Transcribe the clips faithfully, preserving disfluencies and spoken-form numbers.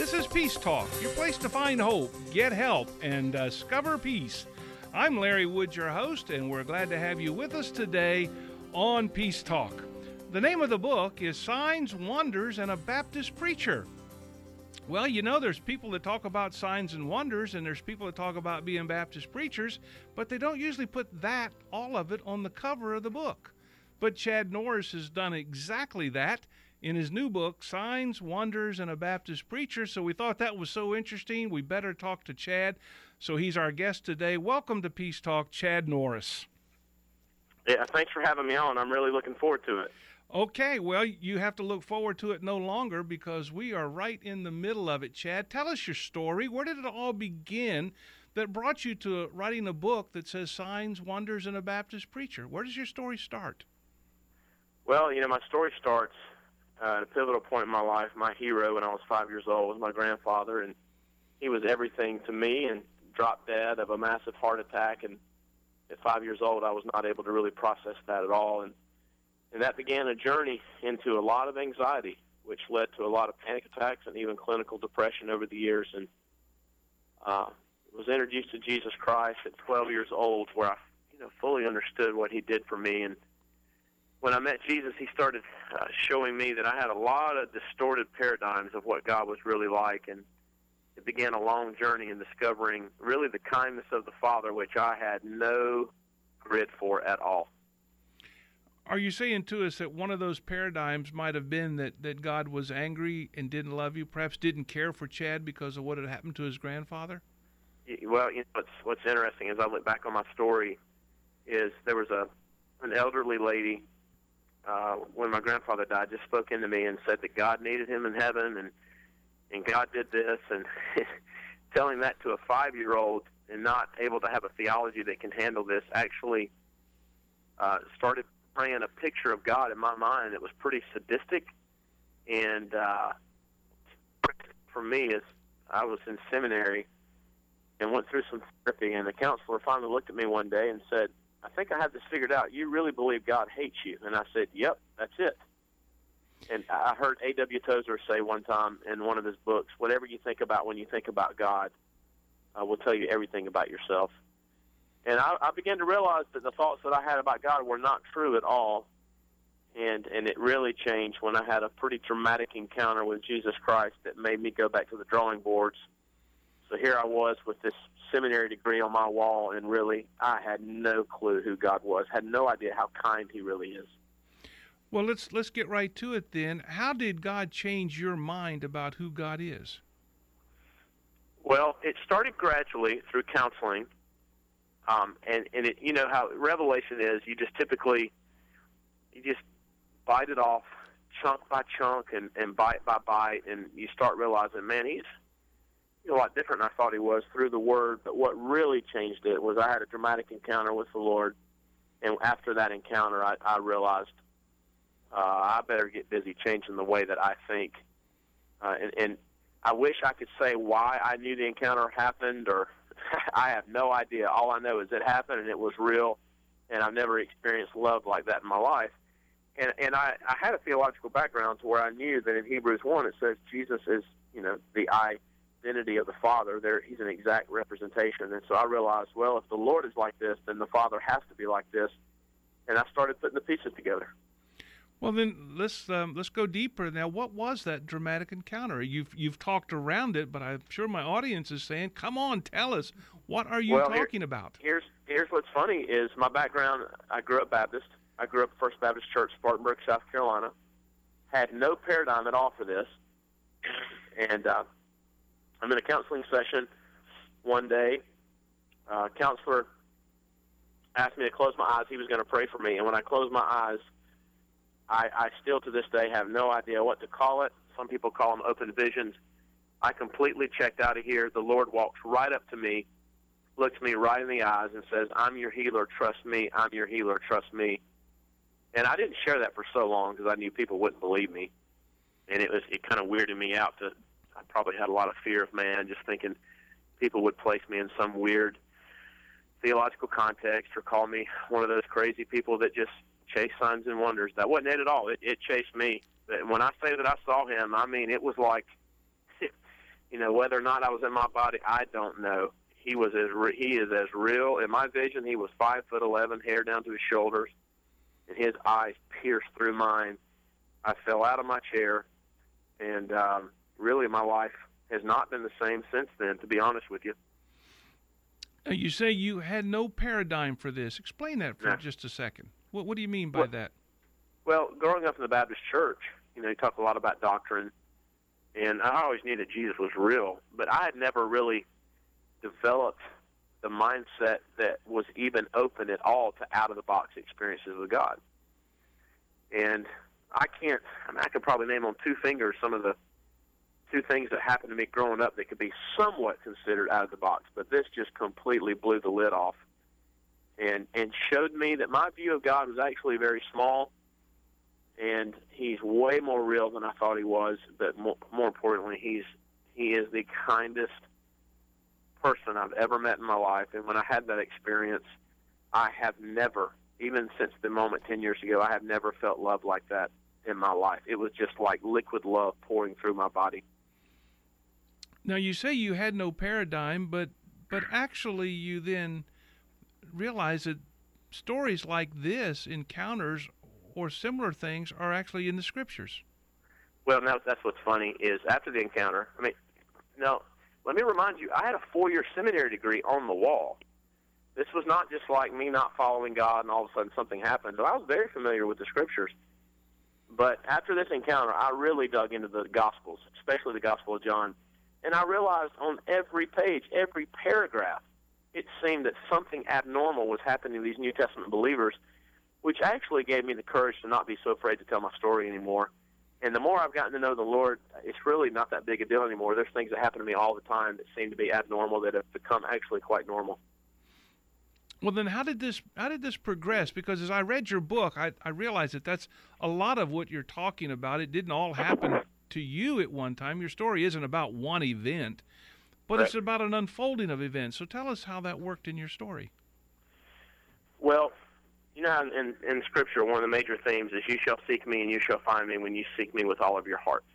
This is Peace Talk, your place to find hope, get help, and discover peace. I'm Larry Wood, your host, and we're glad to have you with us today on Peace Talk. The name of the book is Signs, Wonders, and a Baptist Preacher. Well, you know, there's people that talk about signs and wonders, and there's people that talk about being Baptist preachers, but they don't usually put that, all of it, on the cover of the book. But Chad Norris has done exactly that in his new book, Signs, Wonders, and a Baptist Preacher. So we thought that was so interesting, we better talk to Chad. So he's our guest today. Welcome to Peace Talk, Chad Norris. Yeah, thanks for having me on. I'm really looking forward to it. Okay, well, you have to look forward to it no longer because we are right in the middle of it, Chad. Tell us your story. Where did it all begin that brought you to writing a book that says Signs, Wonders, and a Baptist Preacher? Where does your story start? Well, you know, my story starts uh, at a pivotal point in my life. My hero when I was five years old was my grandfather, and he was everything to me, and dropped dead of a massive heart attack. And at five years old, I was not able to really process that at all. And And that began a journey into a lot of anxiety, which led to a lot of panic attacks and even clinical depression over the years. And uh, was introduced to Jesus Christ at twelve years old, where I, you know, fully understood what he did for me. And when I met Jesus, he started uh, showing me that I had a lot of distorted paradigms of what God was really like. And it began a long journey in discovering really the kindness of the Father, which I had no grid for at all. Are you saying to us that one of those paradigms might have been that, that God was angry and didn't love you, perhaps didn't care for Chad because of what had happened to his grandfather? Well, you know, what's, what's interesting as I look back on my story is there was a an elderly lady uh, when my grandfather died just spoke into me and said that God needed him in heaven and, and God did this. And telling that to a five-year-old and not able to have a theology that can handle this actually uh, started praying a picture of God in my mind. It was pretty sadistic, and uh, for me, is I was in seminary and went through some therapy, and the counselor finally looked at me one day and said, "I think I have this figured out. You really believe God hates you?" And I said, "Yep, that's it." And I heard A W Tozer say one time in one of his books, "Whatever you think about when you think about God uh, will tell you everything about yourself." And I, I began to realize that the thoughts that I had about God were not true at all. And and it really changed when I had a pretty dramatic encounter with Jesus Christ that made me go back to the drawing boards. So here I was with this seminary degree on my wall, and really I had no clue who God was, had no idea how kind he really is. Well, let's let's get right to it then. How did God change your mind about who God is? Well, it started gradually through counseling. Um, and, and it, you know how Revelation is, you just typically, you just bite it off chunk by chunk and, and bite by bite, and you start realizing, man, he's, he's a lot different than I thought he was through the Word. But what really changed it was I had a dramatic encounter with the Lord, and after that encounter, I, I realized uh, I better get busy changing the way that I think. Uh, and, and I wish I could say why I knew the encounter happened, or I have no idea. All I know is it happened, and it was real, and I've never experienced love like that in my life. And and I, I had a theological background to where I knew that in Hebrews one it says Jesus is, you know, the identity of the Father. There, he's an exact representation. And so I realized, well, if the Lord is like this, then the Father has to be like this. And I started putting the pieces together. Well, then let's um, let's go deeper. Now, what was that dramatic encounter? You've you've talked around it, but I'm sure my audience is saying, "Come on, tell us. What are you well, talking here, about?" Here's here's what's funny is my background. I grew up Baptist. I grew up First Baptist Church, Spartanburg, South Carolina. Had no paradigm at all for this, and uh, I'm in a counseling session one day. Uh, counselor asked me to close my eyes. He was going to pray for me, and when I closed my eyes, I, I still to this day have no idea what to call it. Some people call them open visions. I completely checked out of here. The Lord walks right up to me, looks me right in the eyes, and says, "I'm your healer, trust me. I'm your healer, trust me." And I didn't share that for so long because I knew people wouldn't believe me. And it was it kind of weirded me out. To I probably had a lot of fear of man, just thinking people would place me in some weird theological context or call me one of those crazy people that just chase signs and wonders. That wasn't it at all. It, it chased me. When I say that I saw him, I mean, it was like You know, whether or not I was in my body, I don't know. He was as re- he is as real. In my vision, he was five foot eleven, hair down to his shoulders, and his eyes pierced through mine. I fell out of my chair, and um, really, my life has not been the same since then. To be honest with you. Now, you say you had no paradigm for this. Explain that for No. just a second. What What do you mean by Well, that? Well, growing up in the Baptist church, you know, you talk a lot about doctrine, and I always knew that Jesus was real, but I had never really developed the mindset that was even open at all to out-of-the-box experiences with God. And I can't, I mean, I could probably name on two fingers some of the two things that happened to me growing up that could be somewhat considered out of the box, but this just completely blew the lid off and, and showed me that my view of God was actually very small, and he's way more real than I thought he was, but more, more importantly, he's he is the kindest person I've ever met in my life. And when I had that experience, I have never, even since the moment ten years ago, I have never felt love like that in my life. It was just like liquid love pouring through my body. Now, you say you had no paradigm, but but actually you then realize that stories like this, encounters or similar things, are actually in the Scriptures. Well, now that's what's funny is after the encounter, I mean, no, let me remind you, I had a four-year seminary degree on the wall. This was not just like me not following God and all of a sudden something happened. So I was very familiar with the Scriptures. But after this encounter, I really dug into the Gospels, especially the Gospel of John. And I realized on every page, every paragraph, it seemed that something abnormal was happening to these New Testament believers, which actually gave me the courage to not be so afraid to tell my story anymore. And the more I've gotten to know the Lord, it's really not that big a deal anymore. There's things that happen to me all the time that seem to be abnormal that have become actually quite normal. Well, then how did this how did this progress? Because as I read your book, I, I realized that that's a lot of what you're talking about. It didn't all happen to you at one time. Your story isn't about one event, but Right. it's about an unfolding of events. So tell us how that worked in your story. Well, you know, in, in, in Scripture, one of the major themes is you shall seek me and you shall find me when you seek me with all of your heart.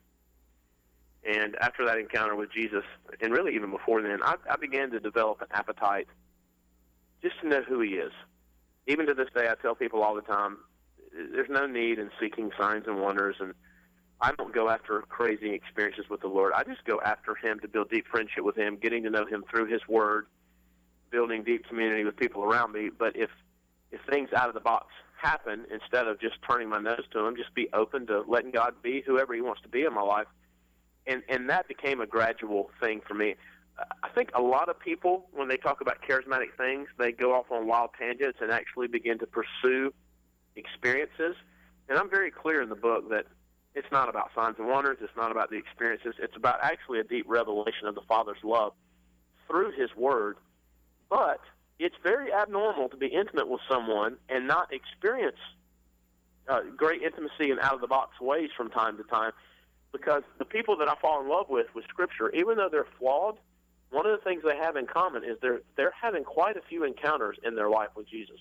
And after that encounter with Jesus, and really even before then, I, I began to develop an appetite just to know who he is. Even to this day, I tell people all the time, there's no need in seeking signs and wonders, and I don't go after crazy experiences with the Lord. I just go after him to build deep friendship with him, getting to know him through his word, building deep community with people around me. But if if things out of the box happen, instead of just turning my nose to them, just be open to letting God be whoever he wants to be in my life. And and that became a gradual thing for me. I think a lot of people, when they talk about charismatic things, they go off on wild tangents and actually begin to pursue experiences. And I'm very clear in the book that it's not about signs and wonders. It's not about the experiences. It's about actually a deep revelation of the Father's love through his word. But it's very abnormal to be intimate with someone and not experience uh, great intimacy in out-of-the-box ways from time to time, because the people that I fall in love with with Scripture, even though they're flawed, one of the things they have in common is they're they're having quite a few encounters in their life with Jesus.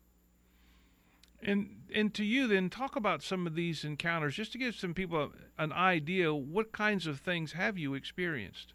And and to you then, talk about some of these encounters, just to give some people an idea. What kinds of things have you experienced?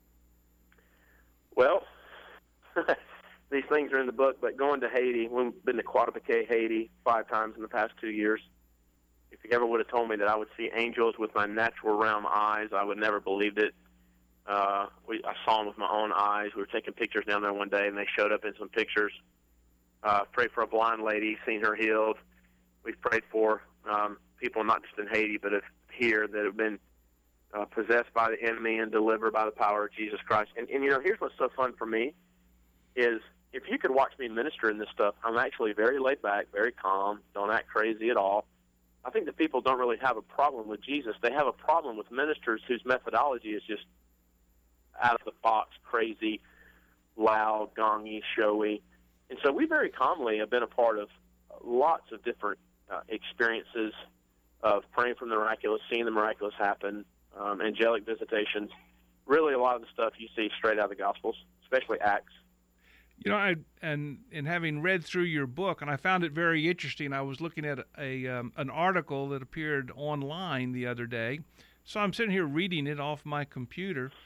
Well, these things are in the book, but going to Haiti, we've been to Coatopaquet, Haiti, five times in the past two years. If you ever would have told me that I would see angels with my natural realm eyes, I would never believed it. Uh, we, I saw them with my own eyes. We were taking pictures down there one day, and they showed up in some pictures. Uh, prayed for a blind lady, seen her healed. We've prayed for um, people not just in Haiti, but if here that have been uh, possessed by the enemy and delivered by the power of Jesus Christ. And, and, you know, here's what's so fun for me is if you could watch me minister in this stuff, I'm actually very laid back, very calm, don't act crazy at all. I think that people don't really have a problem with Jesus. They have a problem with ministers whose methodology is just out of the box, crazy, loud, gongy, showy. And so we very calmly have been a part of lots of different uh, experiences of praying from the miraculous, seeing the miraculous happen, um, angelic visitations, really a lot of the stuff you see straight out of the Gospels, especially Acts. You know, I and in having read through your book, and I found it very interesting. I was looking at a um, an article that appeared online the other day, so I'm sitting here reading it off my computer.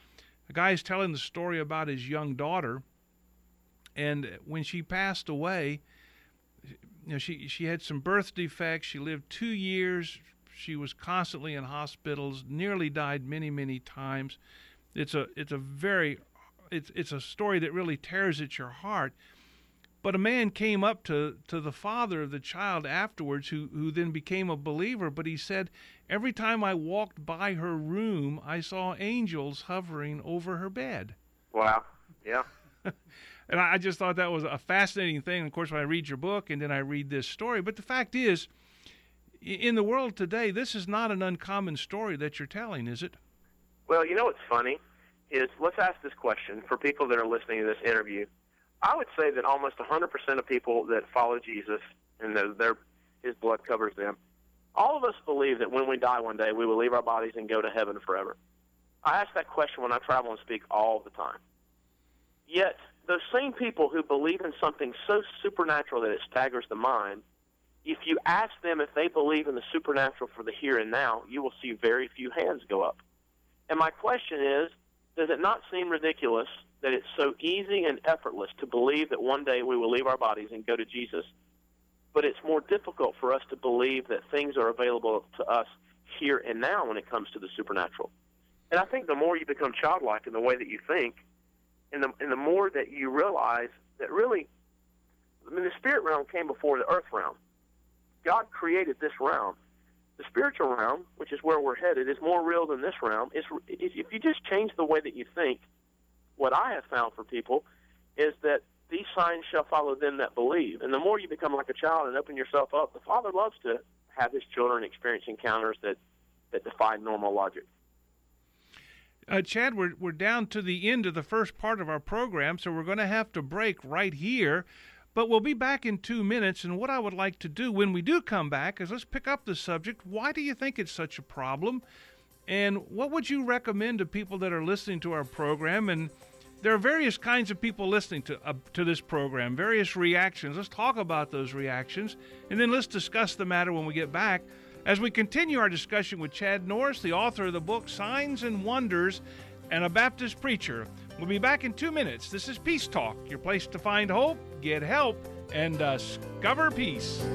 A guy is telling the story about his young daughter, and when she passed away, you know, she she had some birth defects. She lived two years. She was constantly in hospitals, nearly died many, many times. It's a it's a very it's it's a story that really tears at your heart. But a man came up to, to the father of the child afterwards, who, who then became a believer, but he said, every time I walked by her room, I saw angels hovering over her bed. Wow. Yeah. And I just thought that was a fascinating thing. Of course, when I read your book and then I read this story. But the fact is, in the world today, this is not an uncommon story that you're telling, is it? Well, you know what's funny is, let's ask this question for people that are listening to this interview. I would say that almost one hundred percent of people that follow Jesus and their, his blood covers them, all of us believe that when we die one day, we will leave our bodies and go to heaven forever. I ask that question when I travel and speak all the time. Yet, those same people who believe in something so supernatural that it staggers the mind, if you ask them if they believe in the supernatural for the here and now, you will see very few hands go up. And my question is, does it not seem ridiculous that it's so easy and effortless to believe that one day we will leave our bodies and go to Jesus, but it's more difficult for us to believe that things are available to us here and now when it comes to the supernatural? And I think the more you become childlike in the way that you think, and the, and the more that you realize that really, I mean, the spirit realm came before the earth realm. God created this realm. The spiritual realm, which is where we're headed, is more real than this realm. It's, if you just change the way that you think, what I have found for people is that these signs shall follow them that believe. And the more you become like a child and open yourself up, the Father loves to have his children experience encounters that, that defy normal logic. Uh, Chad, we're, we're down to the end of the first part of our program, so we're going to have to break right here. But we'll be back in two minutes, and what I would like to do when we do come back is let's pick up the subject. Why do you think it's such a problem? And what would you recommend to people that are listening to our program? And there are various kinds of people listening to uh, to this program, various reactions. Let's talk about those reactions, and then let's discuss the matter when we get back as we continue our discussion with Chad Norris, the author of the book Signs and Wonders and a Baptist Preacher. We'll be back in two minutes. This is Peace Talk, your place to find hope, get help, and discover peace.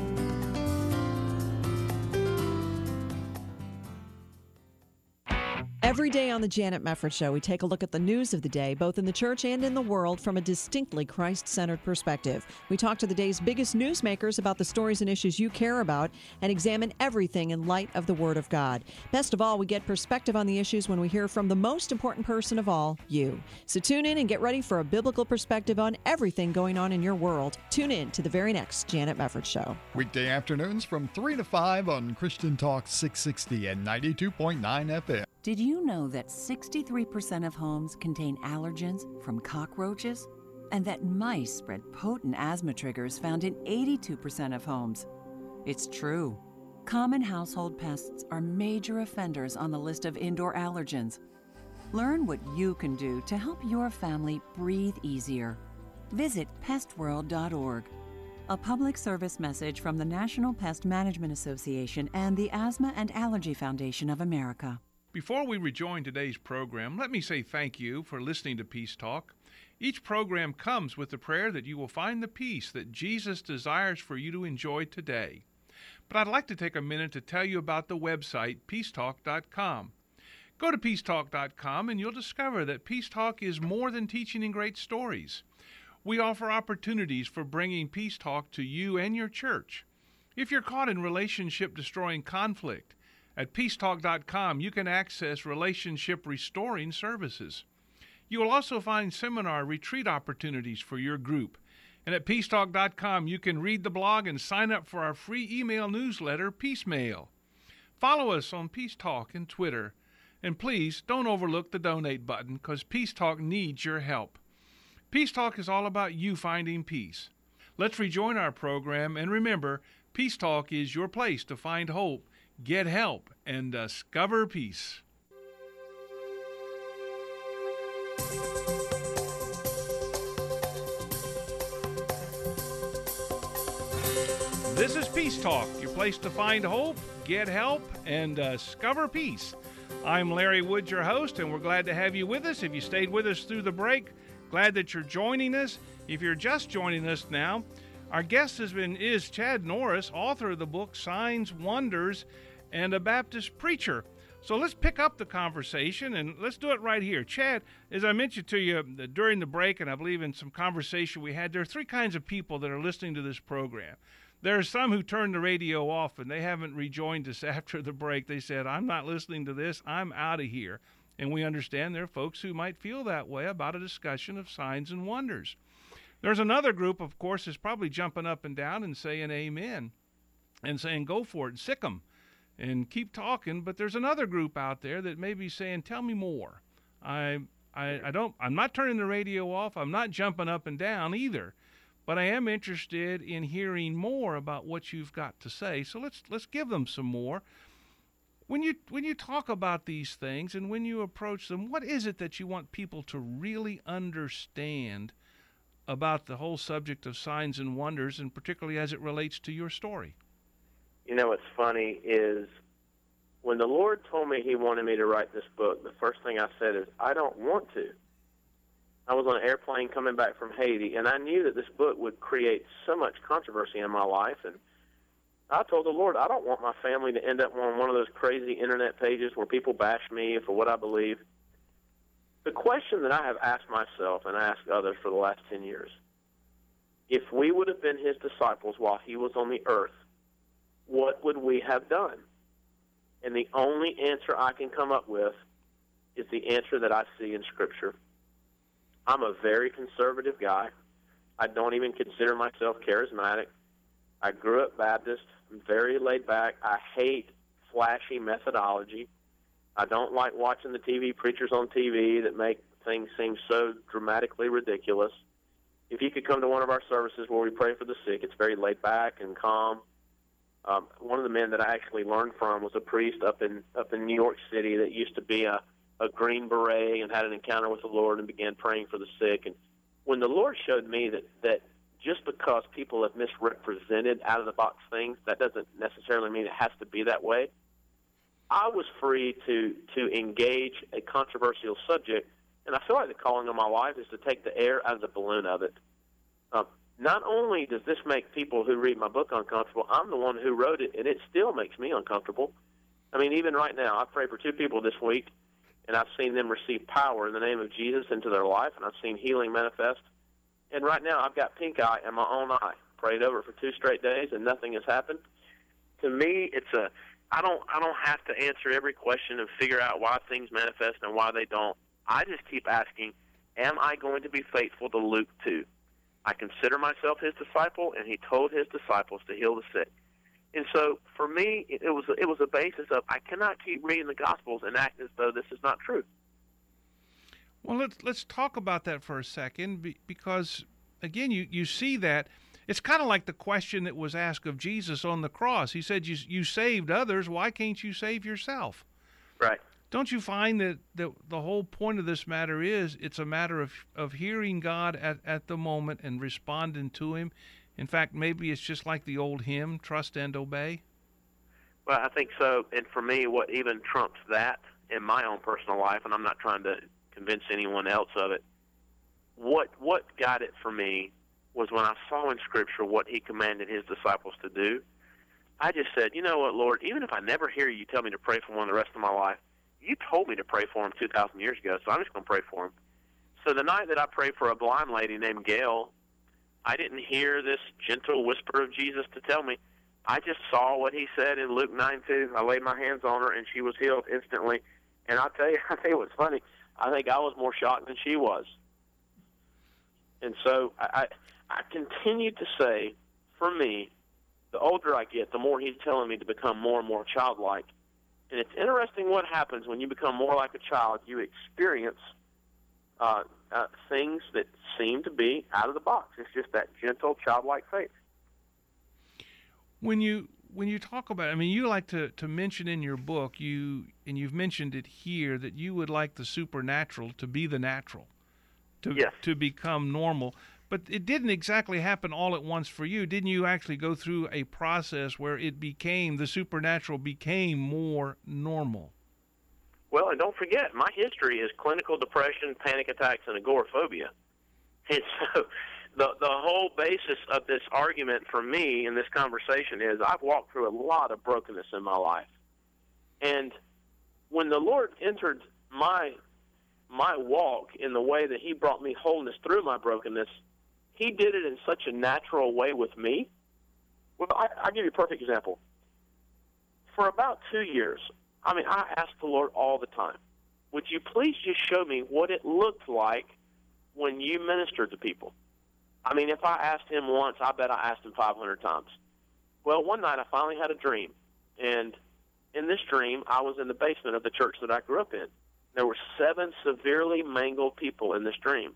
Every day on the Janet Mefford Show, we take a look at the news of the day, both in the church and in the world, from a distinctly Christ-centered perspective. We talk to the day's biggest newsmakers about the stories and issues you care about and examine everything in light of the Word of God. Best of all, we get perspective on the issues when we hear from the most important person of all, you. So tune in and get ready for a biblical perspective on everything going on in your world. Tune in to the very next Janet Mefford Show. Weekday afternoons from three to five on Christian Talk six sixty and ninety-two point nine F M. Did you know that sixty-three percent of homes contain allergens from cockroaches? And that mice spread potent asthma triggers found in eighty-two percent of homes? It's true. Common household pests are major offenders on the list of indoor allergens. Learn what you can do to help your family breathe easier. Visit pest world dot org. A public service message from the National Pest Management Association and the Asthma and Allergy Foundation of America. Before we rejoin today's program, let me say thank you for listening to Peace Talk. Each program comes with the prayer that you will find the peace that Jesus desires for you to enjoy today. But I'd like to take a minute to tell you about the website, peace talk dot com. Go to peace talk dot com and you'll discover that Peace Talk is more than teaching and great stories. We offer opportunities for bringing Peace Talk to you and your church. If you're caught in relationship-destroying conflict, at peace talk dot com, you can access relationship-restoring services. You will also find seminar retreat opportunities for your group. And at peace talk dot com, you can read the blog and sign up for our free email newsletter, Peace Mail. Follow us on Peace Talk and Twitter. And please, don't overlook the donate button, because Peace Talk needs your help. Peace Talk is all about you finding peace. Let's rejoin our program, and remember, Peace Talk is your place to find hope, get help, and discover peace. This is Peace Talk, your place to find hope, get help, and discover peace. I'm Larry Wood, your host, and we're glad to have you with us. If you stayed with us through the break, glad that you're joining us. If you're just joining us now, our guest has been is Chad Norris, author of the book Signs, Wonders, and a Baptist Preacher. So let's pick up the conversation, and let's do it right here. Chad, as I mentioned to you during the break, and I believe in some conversation we had, there are three kinds of people that are listening to this program. There are some who turn the radio off, and they haven't rejoined us after the break. They said, I'm not listening to this. I'm out of here. And we understand there are folks who might feel that way about a discussion of signs and wonders. There's another group, of course, is probably jumping up and down and saying amen and saying go for it and sick 'em and keep talking. But there's another group out there that may be saying, tell me more. I, I, I don't, I'm not turning the radio off. I'm not jumping up and down either. But I am interested in hearing more about what you've got to say. So let's let's give them some more. When you when you talk about these things and when you approach them, what is it that you want people to really understand about the whole subject of signs and wonders, and particularly as it relates to your story? You know what's funny is when the Lord told me he wanted me to write this book, the first thing I said is, I don't want to. I was on an airplane coming back from Haiti, and I knew that this book would create so much controversy in my life. And I told the Lord, I don't want my family to end up on one of those crazy internet pages where people bash me for what I believe. The question that I have asked myself and asked others for the last ten years, if we would have been his disciples while he was on the earth, what would we have done? And the only answer I can come up with is the answer that I see in Scripture. I'm a very conservative guy. I don't even consider myself charismatic. I grew up Baptist. I'm very laid back. I hate flashy methodology. I don't like watching the T V preachers on T V that make things seem so dramatically ridiculous. If you could come to one of our services where we pray for the sick, it's very laid back and calm. Um, one of the men that I actually learned from was a priest up in up in New York City that used to be a a Green Beret and had an encounter with the Lord and began praying for the sick. And when the Lord showed me that, that just because people have misrepresented out-of-the-box things, that doesn't necessarily mean it has to be that way, I was free to, to engage a controversial subject, and I feel like the calling of my life is to take the air out of the balloon of it. Um, not only does this make people who read my book uncomfortable, I'm the one who wrote it, and it still makes me uncomfortable. I mean, even right now, I prayed for two people this week, and I've seen them receive power in the name of Jesus into their life, and I've seen healing manifest. And right now, I've got pink eye in my own eye. Prayed over for two straight days, and nothing has happened. To me, it's a I don't I don't have to answer every question and figure out why things manifest and why they don't. I just keep asking, am I going to be faithful to Luke two? I consider myself his disciple, and he told his disciples to heal the sick. And so, for me, it, it was it was a basis of I cannot keep reading the Gospels and act as though this is not true. Well, let's let's talk about that for a second, because again, you, you see that it's kind of like the question that was asked of Jesus on the cross. He said, "You you saved others. Why can't you save yourself?" Right. Don't you find that the the whole point of this matter is it's a matter of of hearing God at at the moment and responding to Him? In fact, maybe it's just like the old hymn, trust and obey. Well, I think so. And for me, what even trumps that in my own personal life, and I'm not trying to convince anyone else of it, what what got it for me was when I saw in Scripture what he commanded his disciples to do. I just said, you know what, Lord, even if I never hear you tell me to pray for one the rest of my life, you told me to pray for him two thousand years ago, so I'm just going to pray for him. So the night that I prayed for a blind lady named Gail, I didn't hear this gentle whisper of Jesus to tell me. I just saw what he said in Luke nine two. I laid my hands on her, and she was healed instantly. And I'll tell you, I think it was funny. I think I was more shocked than she was. And so I, I, I continue to say, for me, the older I get, the more he's telling me to become more and more childlike. And it's interesting what happens when you become more like a child. You experience uh, uh, things that seem to be out of the box. It's just that gentle, childlike faith. When you when you talk about, I mean, you like to, to mention in your book, you and you've mentioned it here, that you would like the supernatural to be the natural, to yes. to become normal. But it didn't exactly happen all at once for you. Didn't you actually go through a process where it became, the supernatural became more normal? Well, and don't forget, my history is clinical depression, panic attacks, and agoraphobia. And so the the whole basis of this argument for me in this conversation is I've walked through a lot of brokenness in my life. And when the Lord entered my my walk in the way that he brought me wholeness through my brokenness, he did it in such a natural way with me. Well, I, I'll give you a perfect example. For about two years, I mean, I asked the Lord all the time, would you please just show me what it looked like when you ministered to people? I mean, if I asked him once, I bet I asked him five hundred times. Well, one night I finally had a dream, and in this dream, I was in the basement of the church that I grew up in. There were seven severely mangled people in this dream.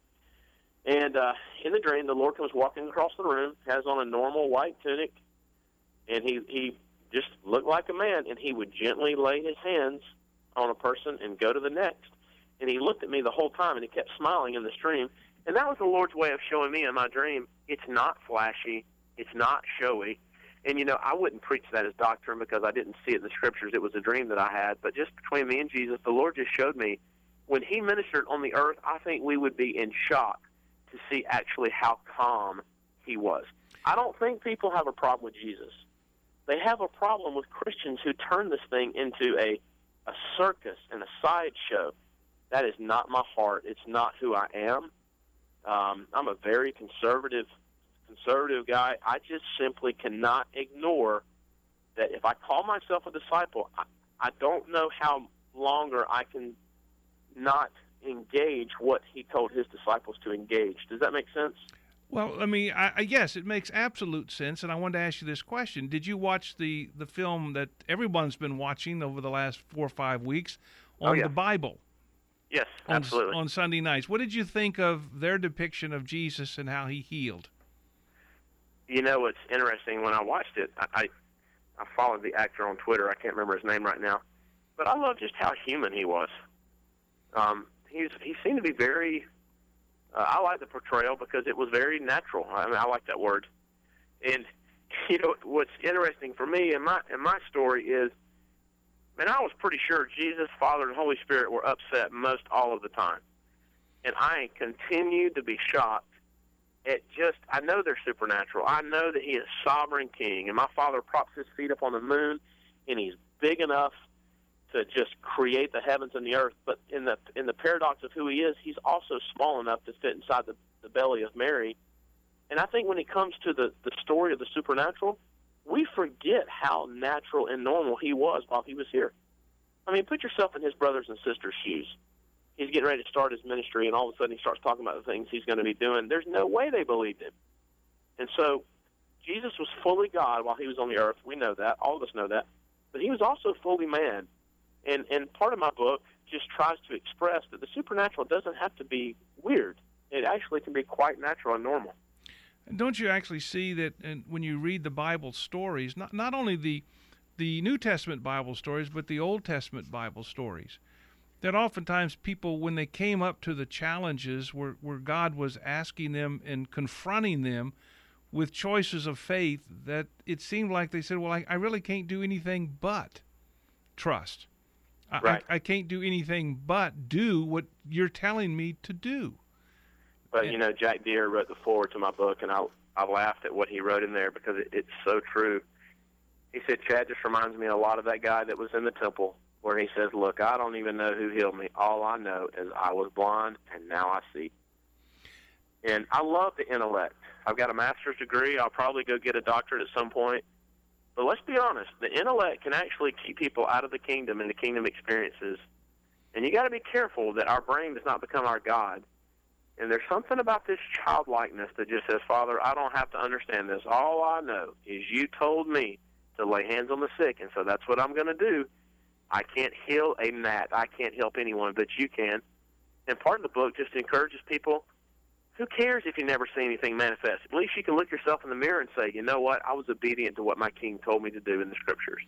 And uh, in the dream, the Lord comes walking across the room, has on a normal white tunic, and he, he just looked like a man, and he would gently lay his hands on a person and go to the next. And he looked at me the whole time, and he kept smiling in this dream. And that was the Lord's way of showing me in my dream, it's not flashy, it's not showy. And, you know, I wouldn't preach that as doctrine because I didn't see it in the Scriptures. It was a dream that I had. But just between me and Jesus, the Lord just showed me when he ministered on the earth, I think we would be in shock to see actually how calm he was. I don't think people have a problem with Jesus. They have a problem with Christians who turn this thing into a, a circus and a sideshow. That is not my heart. It's not who I am. Um, I'm a very conservative conservative guy. I just simply cannot ignore that if I call myself a disciple, I, I don't know how longer I can not engage what he told his disciples to engage. Does that make sense? Well, I mean, I, I, yes, it makes absolute sense, and I wanted to ask you this question. Did you watch the, the film that everyone's been watching over the last four or five weeks on oh, yeah. the Bible? Yes, on, absolutely. On Sunday nights. What did you think of their depiction of Jesus and how he healed? You know, it's interesting. When I watched it, I, I, I followed the actor on Twitter. I can't remember his name right now. But I love just how human he was. Um, he's, he seemed to be very... Uh, I like the portrayal because it was very natural. I mean, I like that word. And, you know, what's interesting for me in my in my story is, man, I was pretty sure Jesus, Father, and Holy Spirit were upset most all of the time. And I continued to be shocked at just, I know they're supernatural. I know that he is sovereign king. And my Father props his feet up on the moon, and he's big enough to just create the heavens and the earth. But in the in the paradox of who he is, he's also small enough to fit inside the, the belly of Mary. And I think when it comes to the, the story of the supernatural, we forget how natural and normal he was while he was here. I mean, put yourself in his brothers and sisters' shoes. He's getting ready to start his ministry, and all of a sudden he starts talking about the things he's going to be doing. There's no way they believed him. And so Jesus was fully God while he was on the earth. We know that. All of us know that. But he was also fully man. And, and part of my book just tries to express that the supernatural doesn't have to be weird. It actually can be quite natural and normal. And don't you actually see that and when you read the Bible stories, not, not only the, the New Testament Bible stories, but the Old Testament Bible stories, that oftentimes people, when they came up to the challenges where, where God was asking them and confronting them with choices of faith, that it seemed like they said, well, I, I really can't do anything but trust. Right. I, I can't do anything but do what you're telling me to do. But, you know, Jack Deere wrote the foreword to my book, and I, I laughed at what he wrote in there because it, it's so true. He said, Chad just reminds me a lot of that guy that was in the temple where he says, look, I don't even know who healed me. All I know is I was blind, and now I see. And I love the intellect. I've got a master's degree. I'll probably go get a doctorate at some point. But let's be honest, the intellect can actually keep people out of the kingdom and the kingdom experiences. And you got to be careful that our brain does not become our God. And there's something about this childlikeness that just says, Father, I don't have to understand this. All I know is you told me to lay hands on the sick, and so that's what I'm going to do. I can't heal a gnat. I can't help anyone, but you can. And part of the book just encourages people, who cares if you never see anything manifest? At least you can look yourself in the mirror and say, you know what, I was obedient to what my king told me to do in the Scriptures.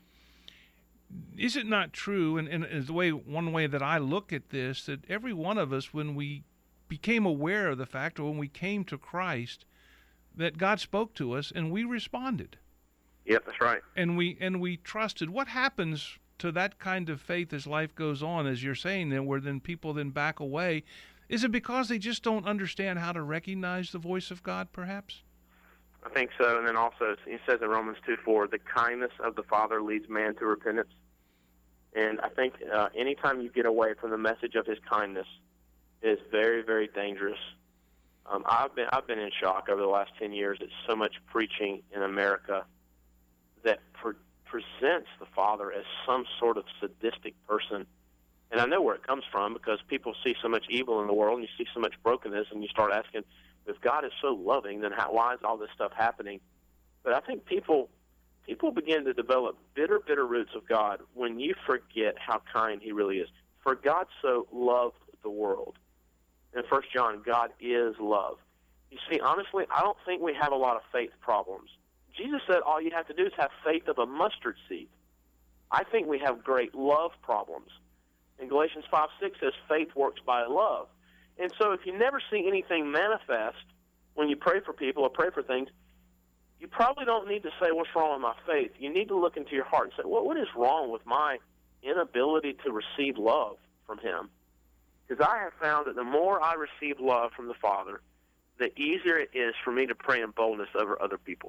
Is it not true, and, and is the way one way that I look at this, that every one of us, when we became aware of the fact, or when we came to Christ, that God spoke to us and we responded? Yep, that's right. And we and we trusted. What happens to that kind of faith as life goes on, as you're saying, then where then people then back away? Is it because they just don't understand how to recognize the voice of God, perhaps? I think so. And then also, he says in Romans two four, the kindness of the Father leads man to repentance. And I think uh, anytime you get away from the message of his kindness is very, very dangerous. Um, I've been I've been in shock over the last ten years at so much preaching in America that pre- presents the Father as some sort of sadistic person. And I know where it comes from, because people see so much evil in the world, and you see so much brokenness, and you start asking, if God is so loving, then how, why is all this stuff happening? But I think people people begin to develop bitter, bitter roots of God when you forget how kind he really is. For God so loved the world. In First John, God is love. You see, honestly, I don't think we have a lot of faith problems. Jesus said all you have to do is have faith of a mustard seed. I think we have great love problems. And Galatians five six says faith works by love. And so if you never see anything manifest when you pray for people or pray for things, you probably don't need to say, what's wrong with my faith? You need to look into your heart and say, well, what is wrong with my inability to receive love from him? Because I have found that the more I receive love from the Father, the easier it is for me to pray in boldness over other people.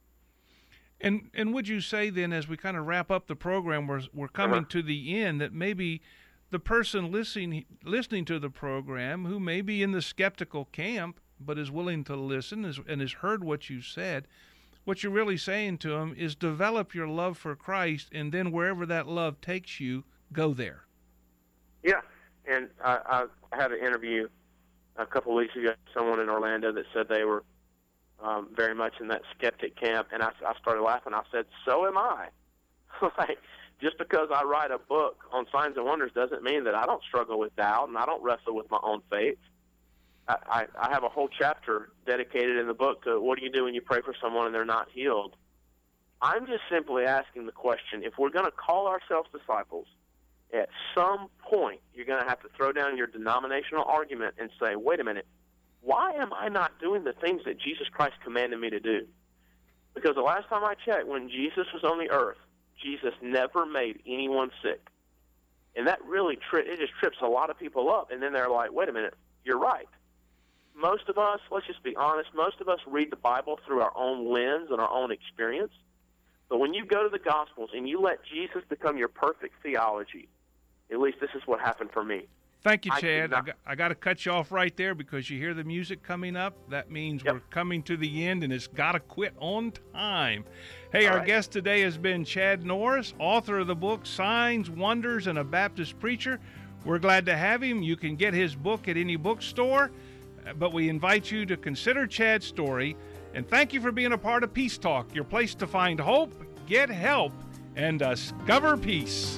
And and would you say then, as we kind of wrap up the program, we're, we're coming Uh-huh. to the end, that maybe the person listening listening to the program who may be in the skeptical camp but is willing to listen is, and has heard what you said, what you're really saying to them is develop your love for Christ, and then wherever that love takes you, go there. Yeah, and I, I had an interview a couple of weeks ago, someone in Orlando that said they were um, very much in that skeptic camp, and I, I started laughing. I said, so am I. Like, just because I write a book on signs and wonders doesn't mean that I don't struggle with doubt and I don't wrestle with my own faith. I, I, I have a whole chapter dedicated in the book to what do you do when you pray for someone and they're not healed. I'm just simply asking the question, if we're going to call ourselves disciples, at some point you're going to have to throw down your denominational argument and say, wait a minute, why am I not doing the things that Jesus Christ commanded me to do? Because the last time I checked, when Jesus was on the earth, Jesus never made anyone sick. And that really, tri- it just trips a lot of people up. And then they're like, wait a minute, you're right. Most of us, let's just be honest, most of us read the Bible through our own lens and our own experience. But when you go to the Gospels and you let Jesus become your perfect theology, at least this is what happened for me. Thank you, I Chad. cannot- I got, I got to cut you off right there because you hear the music coming up. That means Yep. we're coming to the end, and it's got to quit on time. Hey, All our right. guest today has been Chad Norris, author of the book Signs, Wonders, and a Baptist Preacher. We're glad to have him. You can get his book at any bookstore, but we invite you to consider Chad's story. And thank you for being a part of Peace Talk, your place to find hope, get help, and discover peace.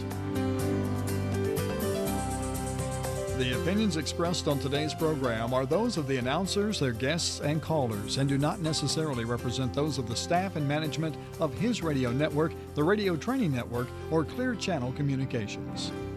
The opinions expressed on today's program are those of the announcers, their guests, and callers, and do not necessarily represent those of the staff and management of His Radio Network, the Radio Training Network, or Clear Channel Communications.